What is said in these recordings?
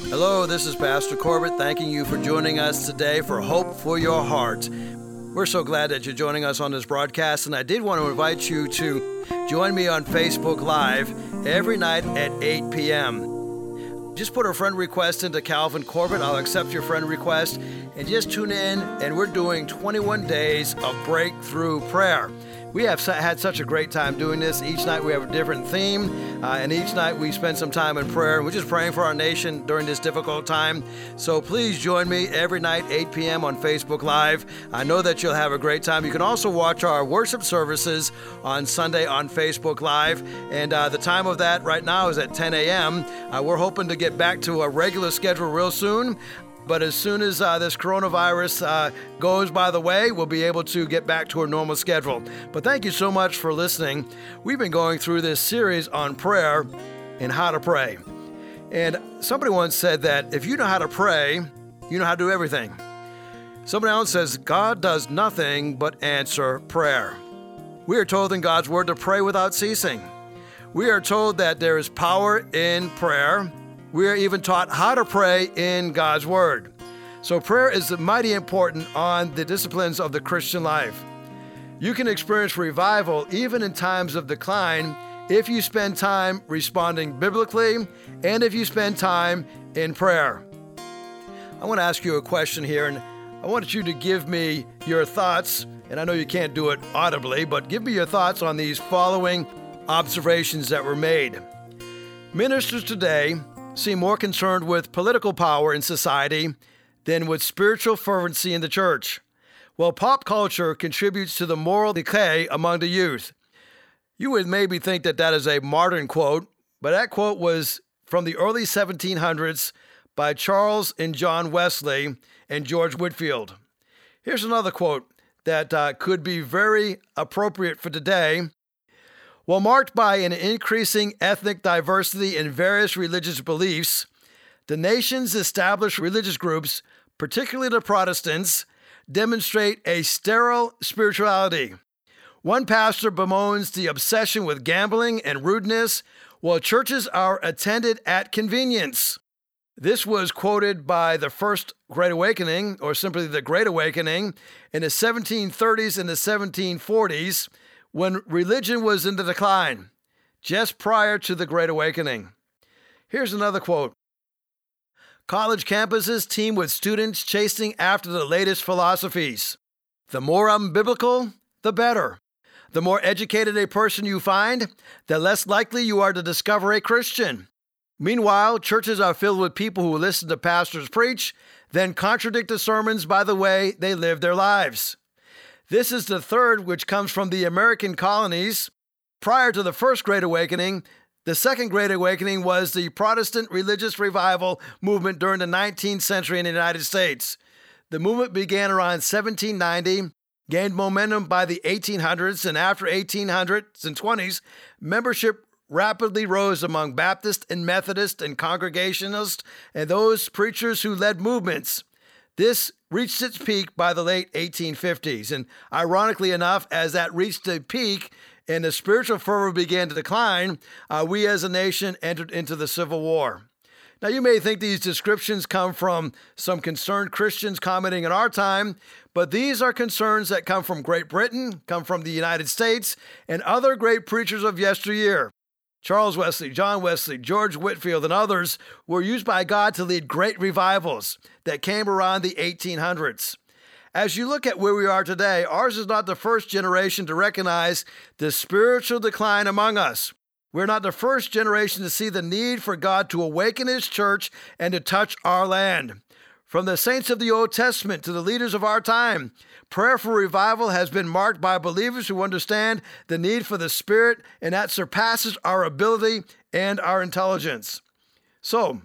Hello, this is Pastor Corbett thanking you for joining us today for Hope for Your Heart. We're so glad that you're joining us on this broadcast, and I did want to invite you to join me on Facebook Live every night at 8 p.m. Just put a friend request into Calvin Corbett. I'll accept your friend request, and just tune in, and we're doing 21 days of breakthrough prayer. We have had such a great time doing this. Each night we have a different theme, and each night we spend some time in prayer. We're just praying for our nation during this difficult time. So please join me every night, 8 p.m. on Facebook Live. I know that you'll have a great time. You can also watch our worship services on Sunday on Facebook Live, and the time of that right now is at 10 a.m. We're hoping to get back to a regular schedule real soon. But as soon as this coronavirus goes by the way, we'll be able to get back to our normal schedule. But thank you so much for listening. We've been going through this series on prayer and how to pray. And somebody once said that if you know how to pray, you know how to do everything. Somebody else says, God does nothing but answer prayer. We are told in God's Word to pray without ceasing. We are told that there is power in prayer. We are even taught how to pray in God's Word. So prayer is mighty important on the disciplines of the Christian life. You can experience revival even in times of decline if you spend time responding biblically and if you spend time in prayer. I want to ask you a question here, and I want you to give me your thoughts, and I know you can't do it audibly, but give me your thoughts on these following observations that were made. Ministers today seem more concerned with political power in society than with spiritual fervency in the church. Well, pop culture contributes to the moral decay among the youth. You would maybe think that that is a modern quote, but that quote was from the early 1700s by Charles and John Wesley and George Whitefield. Here's another quote that could be very appropriate for today. While marked by an increasing ethnic diversity in various religious beliefs, the nation's established religious groups, particularly the Protestants, demonstrate a sterile spirituality. One pastor bemoans the obsession with gambling and rudeness, while churches are attended at convenience. This was quoted by the First Great Awakening, or simply the Great Awakening, in the 1730s and the 1740s, when religion was in the decline, just prior to the Great Awakening. Here's another quote. College campuses teem with students chasing after the latest philosophies. The more unbiblical, the better. The more educated a person you find, the less likely you are to discover a Christian. Meanwhile, churches are filled with people who listen to pastors preach, then contradict the sermons by the way they live their lives. This is the third, which comes from the American colonies. Prior to the First Great Awakening, the Second Great Awakening was the Protestant religious revival movement during the 19th century in the United States. The movement began around 1790, gained momentum by the 1800s, and after 1800s and 20s, membership rapidly rose among Baptist and Methodist and Congregationalist and those preachers who led movements. This reached its peak by the late 1850s, and ironically enough, as that reached a peak and the spiritual fervor began to decline, we as a nation entered into the Civil War. Now, you may think these descriptions come from some concerned Christians commenting in our time, but these are concerns that come from Great Britain, come from the United States, and other great preachers of yesteryear. Charles Wesley, John Wesley, George Whitefield, and others were used by God to lead great revivals that came around the 1800s. As you look at where we are today, ours is not the first generation to recognize the spiritual decline among us. We're not the first generation to see the need for God to awaken His church and to touch our land. From the saints of the Old Testament to the leaders of our time, prayer for revival has been marked by believers who understand the need for the Spirit, and that surpasses our ability and our intelligence. So,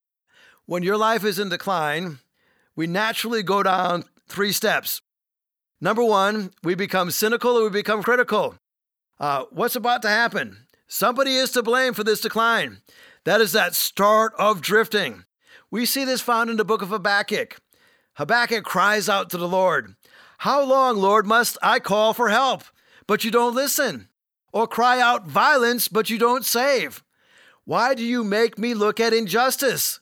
when your life is in decline, we naturally go down 3 steps. Number 1, we become cynical or we become critical. What's about to happen? Somebody is to blame for this decline. That is that start of drifting. We see this found in the book of Habakkuk. Habakkuk cries out to the Lord, "How long, Lord, must I call for help, but you don't listen? Or cry out violence, but you don't save? Why do you make me look at injustice?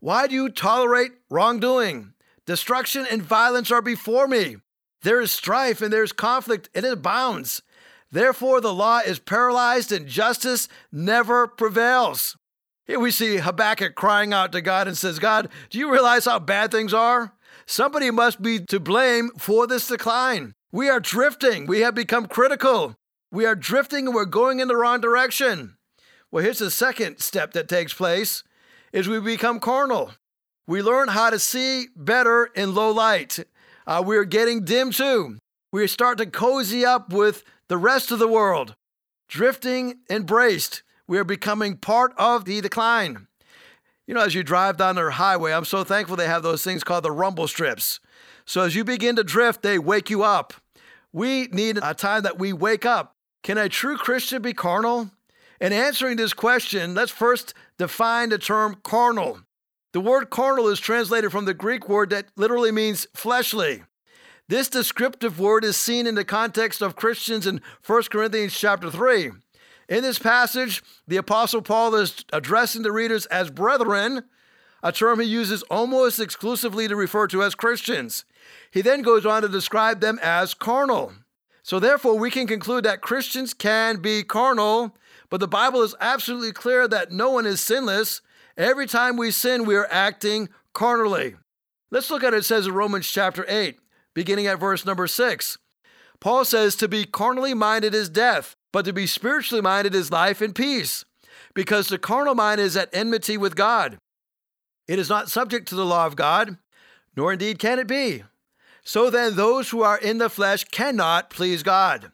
Why do you tolerate wrongdoing? Destruction and violence are before me. There is strife and there is conflict, and it abounds. Therefore, the law is paralyzed and justice never prevails. Here we see Habakkuk crying out to God and says, God, do you realize how bad things are? Somebody must be to blame for this decline. We are drifting. We have become critical. We are drifting and we're going in the wrong direction. Well, here's the second step that takes place, is we become carnal. We learn how to see better in low light. We're getting dim too. We start to cozy up with the rest of the world. Drifting and braced. We are becoming part of the decline. You know, as you drive down the highway, I'm so thankful they have those things called the rumble strips. So as you begin to drift, they wake you up. We need a time that we wake up. Can a true Christian be carnal? In answering this question, let's first define the term carnal. The word carnal is translated from the Greek word that literally means fleshly. This descriptive word is seen in the context of Christians in 1 Corinthians chapter 3. In this passage, the Apostle Paul is addressing the readers as brethren, a term he uses almost exclusively to refer to as Christians. He then goes on to describe them as carnal. So therefore, we can conclude that Christians can be carnal, but the Bible is absolutely clear that no one is sinless. Every time we sin, we are acting carnally. Let's look at it. It says in Romans chapter 8, beginning at verse number 6. Paul says, to be carnally minded is death, but to be spiritually minded is life and peace, because the carnal mind is at enmity with God. It is not subject to the law of God, nor indeed can it be. So then those who are in the flesh cannot please God.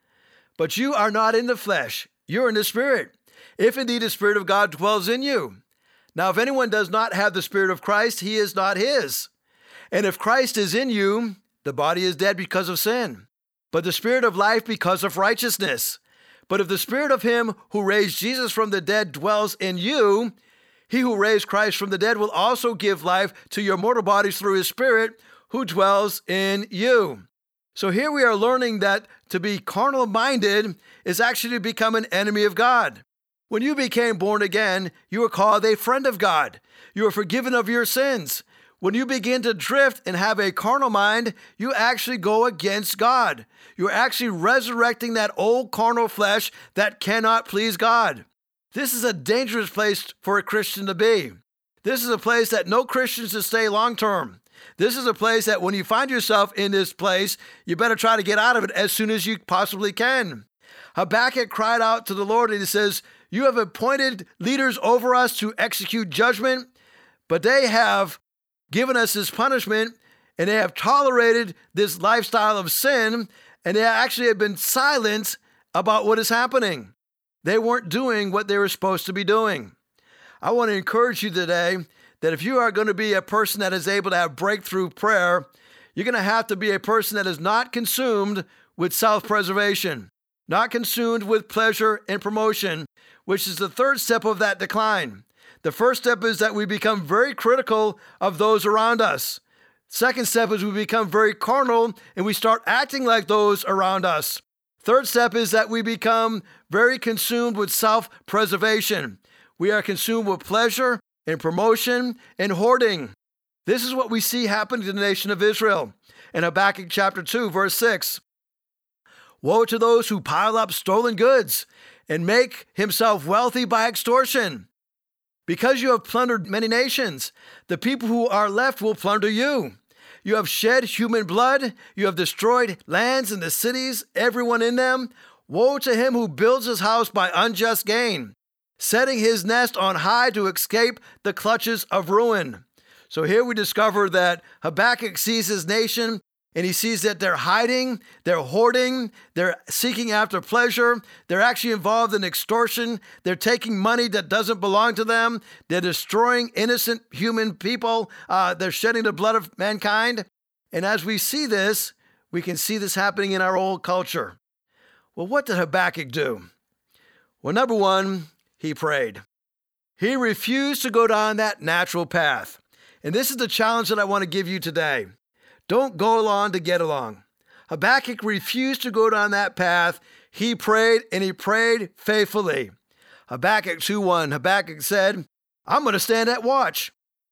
But you are not in the flesh, you're in the Spirit, if indeed the Spirit of God dwells in you. Now, if anyone does not have the Spirit of Christ, he is not his. And if Christ is in you, the body is dead because of sin, but the Spirit of life because of righteousness. But if the Spirit of him who raised Jesus from the dead dwells in you, he who raised Christ from the dead will also give life to your mortal bodies through his Spirit who dwells in you. So here we are learning that to be carnal-minded is actually to become an enemy of God. When you became born again, you were called a friend of God. You are forgiven of your sins. When you begin to drift and have a carnal mind, you actually go against God. You're actually resurrecting that old carnal flesh that cannot please God. This is a dangerous place for a Christian to be. This is a place that no Christians should stay long-term. This is a place that when you find yourself in this place, you better try to get out of it as soon as you possibly can. Habakkuk cried out to the Lord and he says, you have appointed leaders over us to execute judgment, but they have given us this punishment and they have tolerated this lifestyle of sin, and they actually have been silent about what is happening. They weren't doing what they were supposed to be doing. I want to encourage you today that if you are going to be a person that is able to have breakthrough prayer, you're going to have to be a person that is not consumed with self-preservation, not consumed with pleasure and promotion, which is the third step of that decline. The first step is that we become very critical of those around us. Second step is we become very carnal and we start acting like those around us. Third step is that we become very consumed with self-preservation. We are consumed with pleasure and promotion and hoarding. This is what we see happen to the nation of Israel. In Habakkuk chapter 2, verse 6, woe to those who pile up stolen goods and make himself wealthy by extortion. Because you have plundered many nations, the people who are left will plunder you. You have shed human blood. You have destroyed lands and the cities, everyone in them. Woe to him who builds his house by unjust gain, setting his nest on high to escape the clutches of ruin. So here we discover that Habakkuk sees his nation and he sees that they're hiding, they're hoarding, they're seeking after pleasure, they're actually involved in extortion, they're taking money that doesn't belong to them, they're destroying innocent human people, they're shedding the blood of mankind. And as we see this, we can see this happening in our old culture. Well, what did Habakkuk do? Well, number one, he prayed. He refused to go down that natural path. And this is the challenge that I want to give you today. Don't go along to get along. Habakkuk refused to go down that path. He prayed, and he prayed faithfully. Habakkuk 2:1, Habakkuk said, I'm going to stand at watch.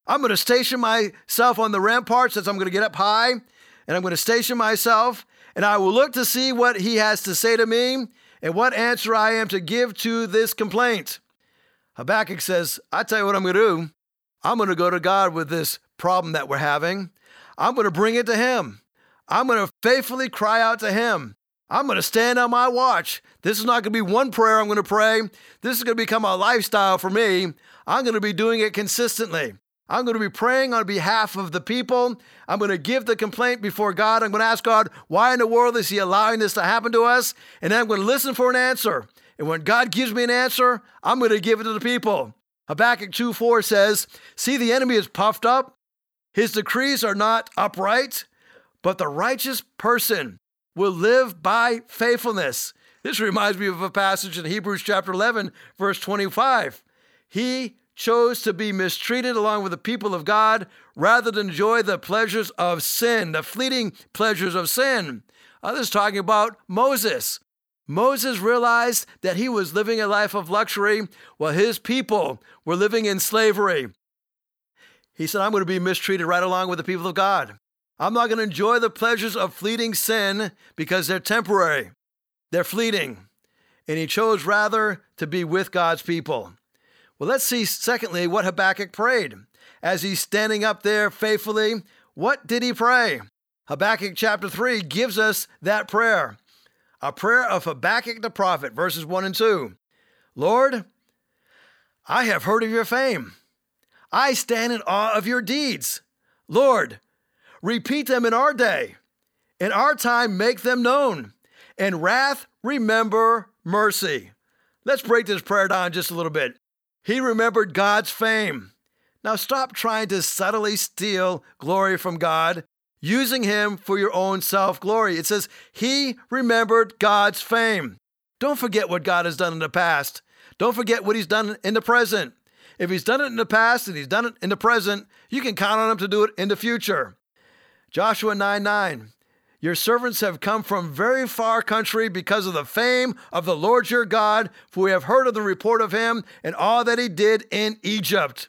I'm going to station myself on the ramparts as I'm going to get up high, and I'm going to station myself, and I will look to see what he has to say to me and what answer I am to give to this complaint. Habakkuk says, I tell you what I'm going to do. I'm going to go to God with this problem that we're having. I'm going to bring it to him. I'm going to faithfully cry out to him. I'm going to stand on my watch. This is not going to be one prayer I'm going to pray. This is going to become a lifestyle for me. I'm going to be doing it consistently. I'm going to be praying on behalf of the people. I'm going to give the complaint before God. I'm going to ask God, why in the world is he allowing this to happen to us? And then I'm going to listen for an answer. And when God gives me an answer, I'm going to give it to the people. Habakkuk 2:4 says, see, the enemy is puffed up. His decrees are not upright, but the righteous person will live by faithfulness. This reminds me of a passage in Hebrews chapter 11, verse 25. He chose to be mistreated along with the people of God rather than enjoy the pleasures of sin, the fleeting pleasures of sin. This is talking about Moses. Moses realized that he was living a life of luxury while his people were living in slavery. He said, I'm going to be mistreated right along with the people of God. I'm not going to enjoy the pleasures of fleeting sin because they're temporary. They're fleeting. And he chose rather to be with God's people. Well, let's see, secondly, what Habakkuk prayed. As he's standing up there faithfully, what did he pray? Habakkuk chapter 3 gives us that prayer. A prayer of Habakkuk the prophet, verses 1 and 2. Lord, I have heard of your fame. I stand in awe of your deeds. Lord, repeat them in our day. In our time, make them known. In wrath, remember mercy. Let's break this prayer down just a little bit. He remembered God's fame. Now stop trying to subtly steal glory from God, using him for your own self-glory. It says, he remembered God's fame. Don't forget what God has done in the past. Don't forget what he's done in the present. If he's done it in the past and he's done it in the present, you can count on him to do it in the future. Joshua 9:9. Your servants have come from very far country because of the fame of the Lord your God, for we have heard of the report of him and all that he did in Egypt.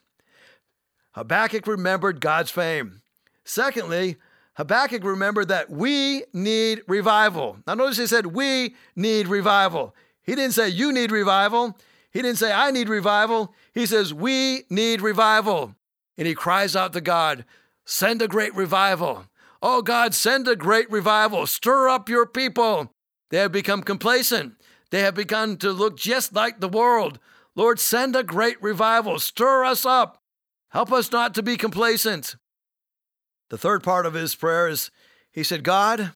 Habakkuk remembered God's fame. Secondly, Habakkuk remembered that we need revival. Now notice he said, we need revival. He didn't say you need revival. He didn't say I need revival. He says we need revival. And he cries out to God, send a great revival. Oh God, send a great revival. Stir up your people. They have become complacent. They have begun to look just like the world. Lord, send a great revival. Stir us up. Help us not to be complacent. The third part of his prayer is, he said, God,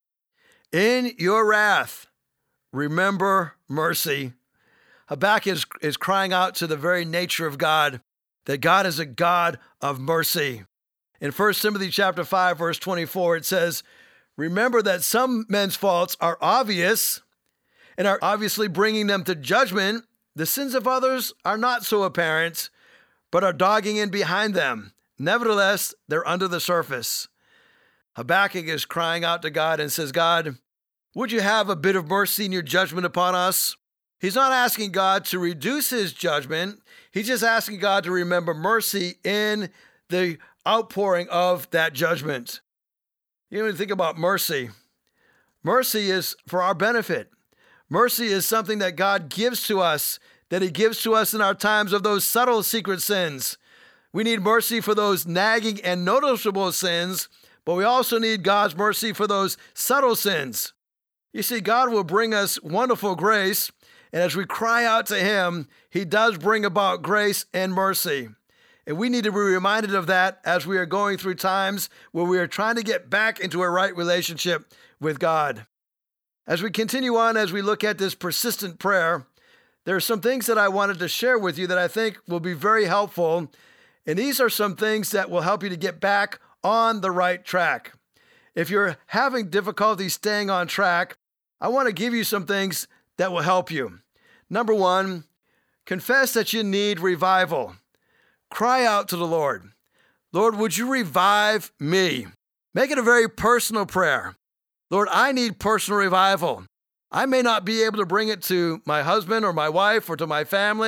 in your wrath, remember mercy. Habakkuk is crying out to the very nature of God, that God is a God of mercy. In 1 Timothy chapter 5, verse 24, it says, remember that some men's faults are obvious and are obviously bringing them to judgment. The sins of others are not so apparent, but are dogging in behind them. Nevertheless, they're under the surface. Habakkuk is crying out to God and says, God, would you have a bit of mercy in your judgment upon us? He's not asking God to reduce his judgment. He's just asking God to remember mercy in the outpouring of that judgment. You know, when you think about mercy, mercy is for our benefit. Mercy is something that God gives to us, that he gives to us in our times of those subtle secret sins. We need mercy for those nagging and noticeable sins, but we also need God's mercy for those subtle sins. You see, God will bring us wonderful grace, and as we cry out to him, he does bring about grace and mercy. And we need to be reminded of that as we are going through times where we are trying to get back into a right relationship with God. As we continue on, as we look at this persistent prayer, there are some things that I wanted to share with you that I think will be very helpful. And these are some things that will help you to get back on the right track. If you're having difficulty staying on track, I want to give you some things that will help you. Number one, confess that you need revival. Cry out to the Lord. Lord, would you revive me? Make it a very personal prayer. Lord, I need personal revival. I may not be able to bring it to my husband or my wife or to my family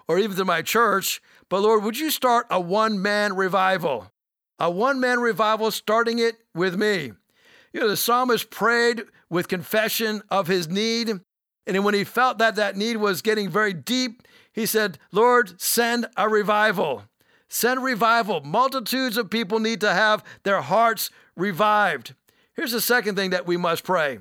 or even to my church, but Lord, would you start a one-man revival? A one-man revival, starting it with me. The psalmist prayed with confession of his need. And then when he felt that that need was getting very deep, he said, Lord, send a revival. Send revival. Multitudes of people need to have their hearts revived. Here's the second thing that we must pray.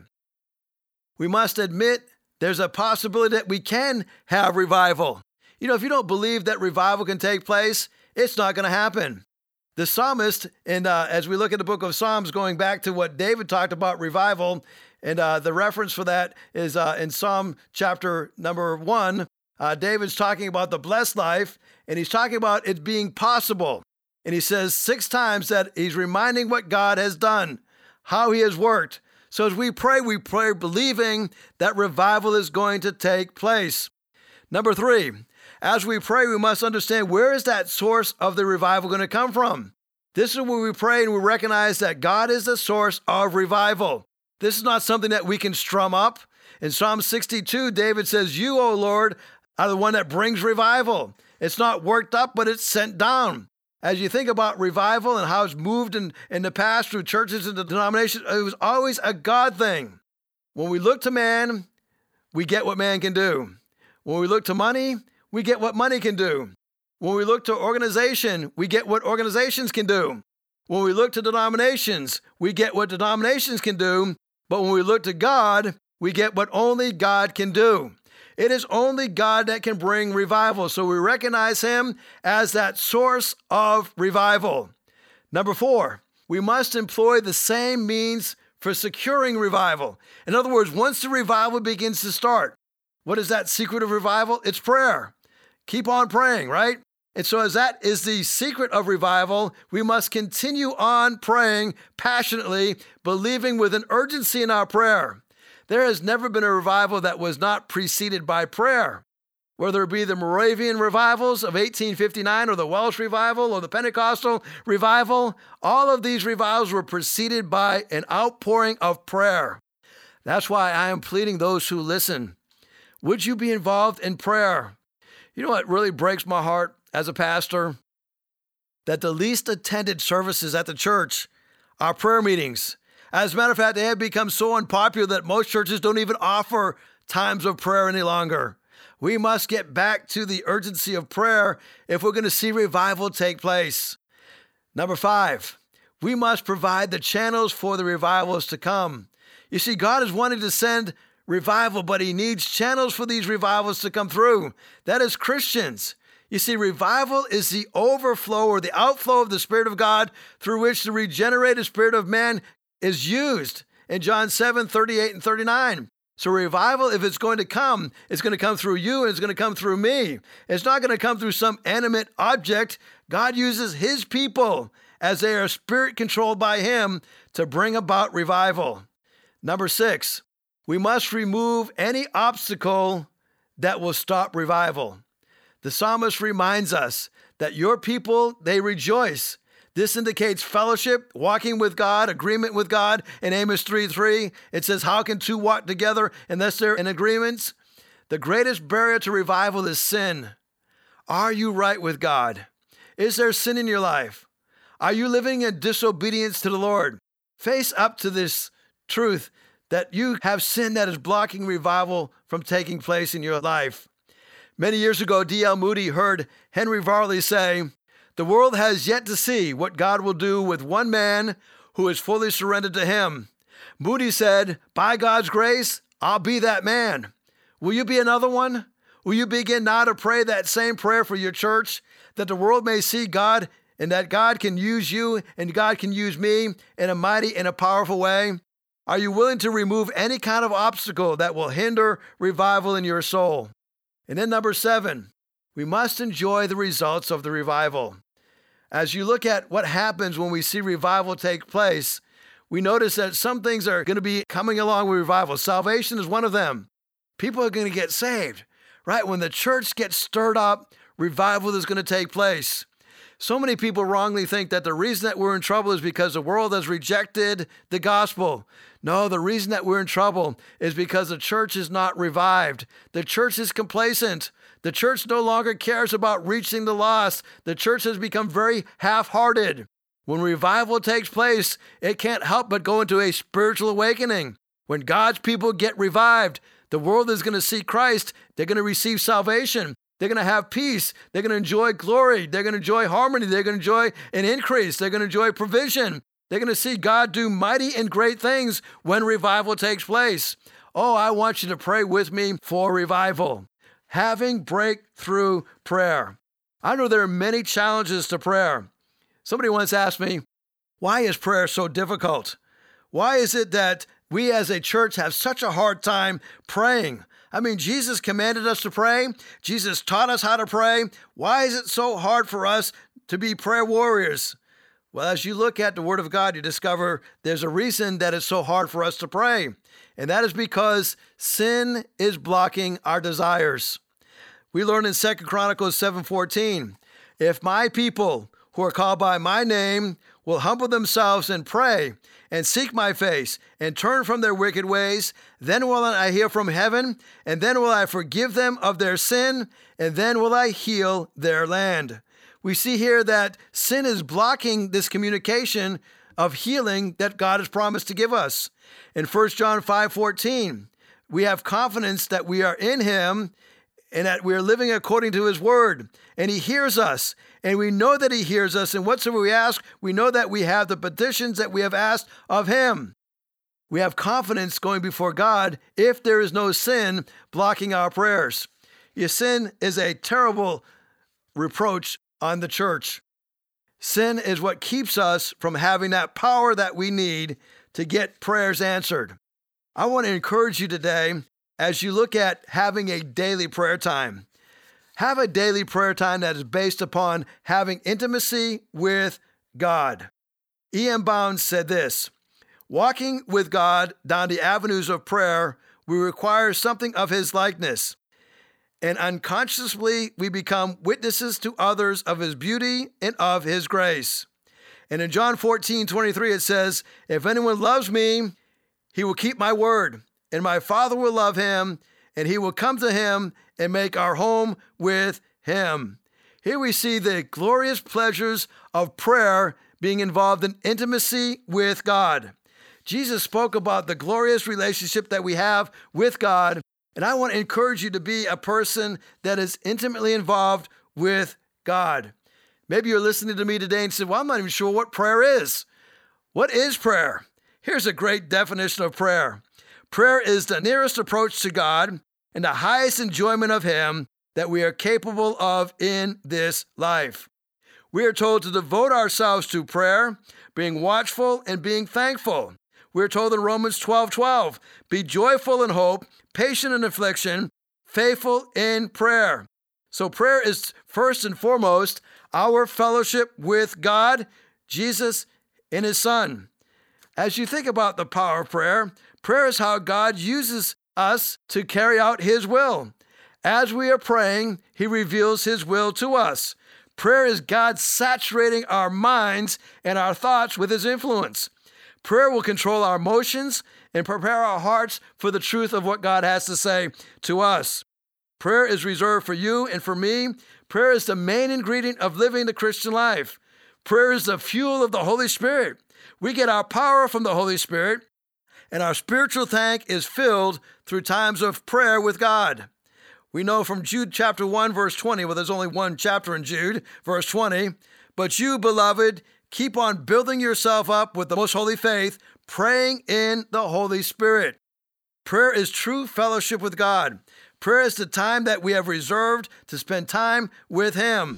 We must admit there's a possibility that we can have revival. If you don't believe that revival can take place, it's not going to happen. The psalmist, and as we look at the book of Psalms, going back to what David talked about revival, and the reference for that is in Psalm chapter number 1. David's talking about the blessed life, and he's talking about it being possible. And he says 6 times that he's reminding what God has done, how he has worked. So as we pray believing that revival is going to take place. Number 3, as we pray, we must understand, where is that source of the revival going to come from? This is when we pray and we recognize that God is the source of revival. This is not something that we can strum up. In Psalm 62, David says, you, O Lord, are the one that brings revival. It's not worked up, but it's sent down. As you think about revival and how it's moved in the past through churches and the denominations, it was always a God thing. When we look to man, we get what man can do. When we look to money, we get what money can do. When we look to organization, we get what organizations can do. When we look to denominations, we get what denominations can do. But when we look to God, we get what only God can do. It is only God that can bring revival. So we recognize him as that source of revival. Number 4, we must employ the same means for securing revival. In other words, once the revival begins to start, what is that secret of revival? It's prayer. Keep on praying, right? And so as that is the secret of revival, we must continue on praying passionately, believing with an urgency in our prayer. There has never been a revival that was not preceded by prayer. Whether it be the Moravian revivals of 1859 or the Welsh revival or the Pentecostal revival, all of these revivals were preceded by an outpouring of prayer. That's why I am pleading those who listen. Would you be involved in prayer? You know what really breaks my heart as a pastor? That the least attended services at the church are prayer meetings. As a matter of fact, they have become so unpopular that most churches don't even offer times of prayer any longer. We must get back to the urgency of prayer if we're going to see revival take place. Number 5, we must provide the channels for the revivals to come. You see, God is wanting to send revival, but he needs channels for these revivals to come through. That is Christians. You see, revival is the overflow or the outflow of the Spirit of God through which the regenerated spirit of man is used in John 7:38 and 39. So revival, if it's going to come, it's going to come through you and it's going to come through me. It's not going to come through some animate object. God uses his people as they are spirit controlled by him to bring about revival. Number 6, we must remove any obstacle that will stop revival. The psalmist reminds us that your people, they rejoice. This indicates fellowship, walking with God, agreement with God. In Amos 3:3, it says, how can 2 walk together unless they're in agreements? The greatest barrier to revival is sin. Are you right with God? Is there sin in your life? Are you living in disobedience to the Lord? Face up to this truth that you have sin that is blocking revival from taking place in your life. Many years ago, D.L. Moody heard Henry Varley say, the world has yet to see what God will do with one man who is fully surrendered to him. Moody said, by God's grace, I'll be that man. Will you be another one? Will you begin now to pray that same prayer for your church, that the world may see God and that God can use you and God can use me in a mighty and a powerful way? Are you willing to remove any kind of obstacle that will hinder revival in your soul? And then number 7, we must enjoy the results of the revival. As you look at what happens when we see revival take place, we notice that some things are going to be coming along with revival. Salvation is one of them. People are going to get saved, right? When the church gets stirred up, revival is going to take place. So many people wrongly think that the reason that we're in trouble is because the world has rejected the gospel. No, the reason that we're in trouble is because the church is not revived. The church is complacent. The church no longer cares about reaching the lost. The church has become very half-hearted. When revival takes place, it can't help but go into a spiritual awakening. When God's people get revived, the world is going to see Christ. They're going to receive salvation. They're going to have peace. They're going to enjoy glory. They're going to enjoy harmony. They're going to enjoy an increase. They're going to enjoy provision. They're going to see God do mighty and great things when revival takes place. Oh, I want you to pray with me for revival. Having breakthrough prayer. I know there are many challenges to prayer. Somebody once asked me, why is prayer so difficult? Why is it that we as a church have such a hard time praying? I mean, Jesus commanded us to pray. Jesus taught us how to pray. Why is it so hard for us to be prayer warriors? Well, as you look at the Word of God, you discover there's a reason that it's so hard for us to pray. And that is because sin is blocking our desires. We learn in 2 Chronicles 7:14, if my people who are called by my name will humble themselves and pray and seek my face and turn from their wicked ways, then will I hear from heaven, and then will I forgive them of their sin, and then will I heal their land. We see here that sin is blocking this communication of healing that God has promised to give us. In 1 John 5:14, we have confidence that we are in him and that we are living according to his word, and he hears us, and we know that he hears us, and whatsoever we ask, we know that we have the petitions that we have asked of him. We have confidence going before God if there is no sin blocking our prayers. Your sin is a terrible reproach on the church. Sin is what keeps us from having that power that we need to get prayers answered. I want to encourage you today as you look at having a daily prayer time. Have a daily prayer time that is based upon having intimacy with God. E.M. Bounds said this, walking with God down the avenues of prayer, we require something of his likeness. And unconsciously, we become witnesses to others of his beauty and of his grace. And in John 14:23, it says, if anyone loves me, he will keep my word, and my Father will love him, and he will come to him and make our home with him. Here we see the glorious pleasures of prayer being involved in intimacy with God. Jesus spoke about the glorious relationship that we have with God, and I want to encourage you to be a person that is intimately involved with God. Maybe you're listening to me today and say, well, I'm not even sure what prayer is. What is prayer? Here's a great definition of prayer. Prayer is the nearest approach to God and the highest enjoyment of him that we are capable of in this life. We are told to devote ourselves to prayer, being watchful and being thankful. We're told in Romans 12:12, be joyful in hope, patient in affliction, faithful in prayer. So prayer is first and foremost our fellowship with God, Jesus, and his Son. As you think about the power of prayer, prayer is how God uses us to carry out his will. As we are praying, he reveals his will to us. Prayer is God saturating our minds and our thoughts with his influence. Prayer will control our emotions and prepare our hearts for the truth of what God has to say to us. Prayer is reserved for you and for me. Prayer is the main ingredient of living the Christian life. Prayer is the fuel of the Holy Spirit. We get our power from the Holy Spirit, and our spiritual tank is filled through times of prayer with God. We know from Jude chapter 1, verse 20, well, there's only one chapter in Jude, verse 20, but you, beloved, keep on building yourself up with the most holy faith, praying in the Holy Spirit. Prayer is true fellowship with God. Prayer is the time that we have reserved to spend time with him.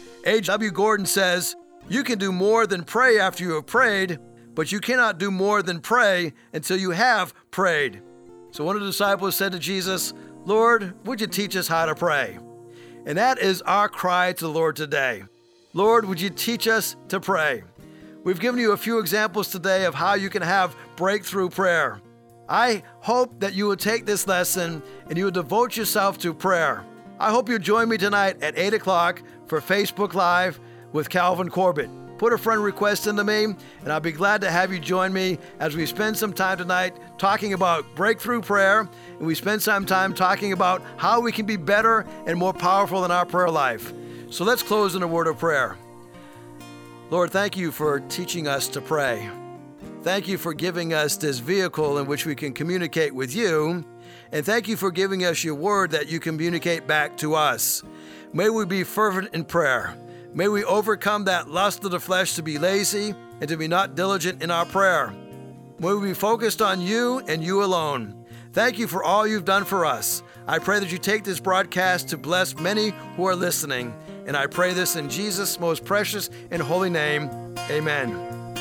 H.W. Gordon says, you can do more than pray after you have prayed, but you cannot do more than pray until you have prayed. So one of the disciples said to Jesus, Lord, would you teach us how to pray? And that is our cry to the Lord today. Lord, would you teach us to pray? We've given you a few examples today of how you can have breakthrough prayer. I hope that you will take this lesson and you will devote yourself to prayer. I hope you'll join me tonight at 8 o'clock for Facebook Live with Calvin Corbett. put a friend request into me, and I'll be glad to have you join me as we spend some time tonight talking about breakthrough prayer, and we spend some time talking about how we can be better and more powerful in our prayer life. So let's close in a word of prayer. Lord, thank you for teaching us to pray. Thank you for giving us this vehicle in which we can communicate with you, and thank you for giving us your word that you communicate back to us. May we be fervent in prayer. May we overcome that lust of the flesh to be lazy and to be not diligent in our prayer. May we be focused on you and you alone. Thank you for all you've done for us. I pray that you take this broadcast to bless many who are listening. And I pray this in Jesus' most precious and holy name. Amen.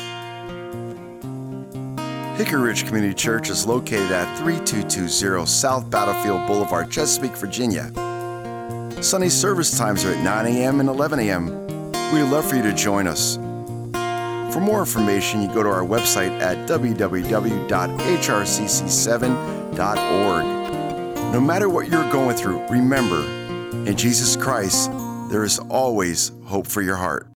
Hickory Ridge Community Church is located at 3220 South Battlefield Boulevard, Chesapeake, Virginia. Sunday service times are at 9 a.m. and 11 a.m. We'd love for you to join us. For more information, you go to our website at www.hrcc7.org. No matter what you're going through, remember, in Jesus Christ, there is always hope for your heart.